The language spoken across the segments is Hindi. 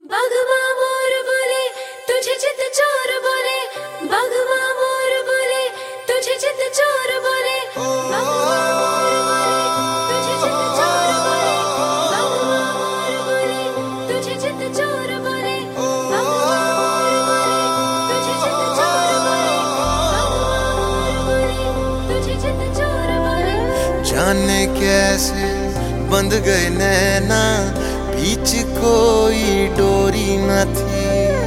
भगवा मोर बोले तुझे चित चोर बोले, भगवा मोर बोले तुझे चित चोर बोले, भगवा मोर बोले तुझे चित चोर बोले, भगवा मोर बोले तुझे चित चोर बोले, भगवा मोर बोले तुझे चित चोर बोले। जाने कैसे बंध गए नैना, बीच कोई डोरी न थी।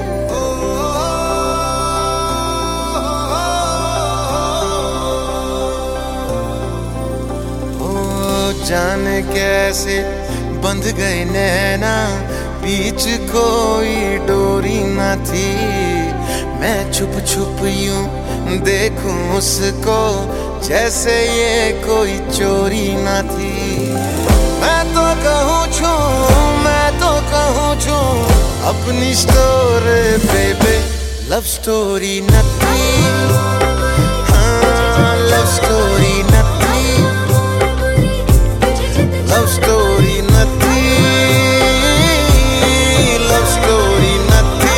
ओ जाने कैसे बंध गए नैना, बीच कोई डोरी न थी। मैं छुप छुप यूं देखूं उसको, जैसे ये कोई चोरी न थी। मैं तो कहूँ छू अपनी स्टोरी बेबे, लव स्टोरी न थी। हाँ, लव स्टोरी न थी, लव स्टोरी न थी, लव स्टोरी न थी।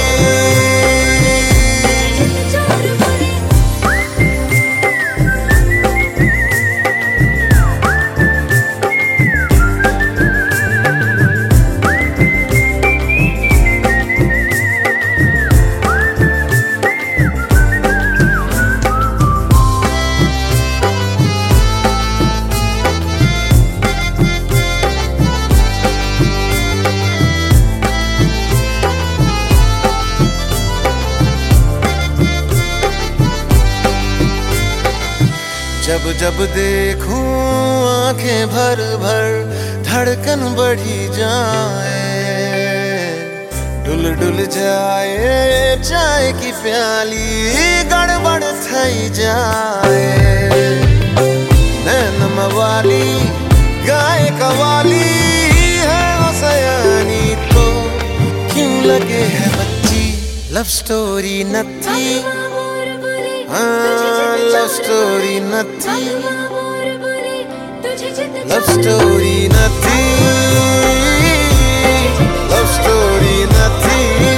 जब जब देखूं आंखें भर भर, धड़कन बढ़ी जाए, डुल डुल जाए चाय की प्याली, गड़बड़ थई जाए। नैन मवाली गाय कवाली है वो सयानी, तो क्यों लगे है बच्ची, लव स्टोरी न थी। हाँ, लव स्टोरी न थी, लव स्टोरी न थी, लव स्टोरी न थी।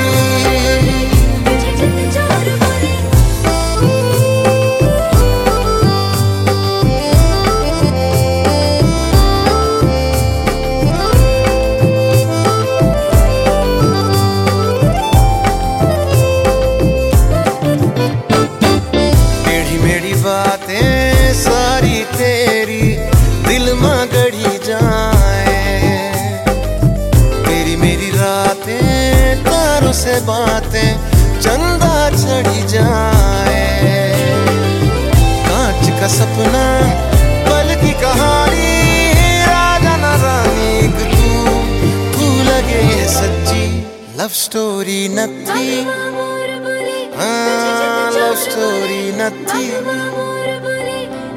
बातें सारी तेरी दिल में गढ़ी जाए, तेरी मेरी रातें तारों से बातें चंदा चढ़ी जाए। कांच का सपना पल की कहानी, राजा न रानी तू लगे है सच्ची, लव स्टोरी न थी। हाँ, लव स्टोरी न थी,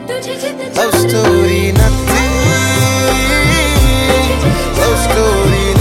लव स्टोरी न थी, लव स्टोरी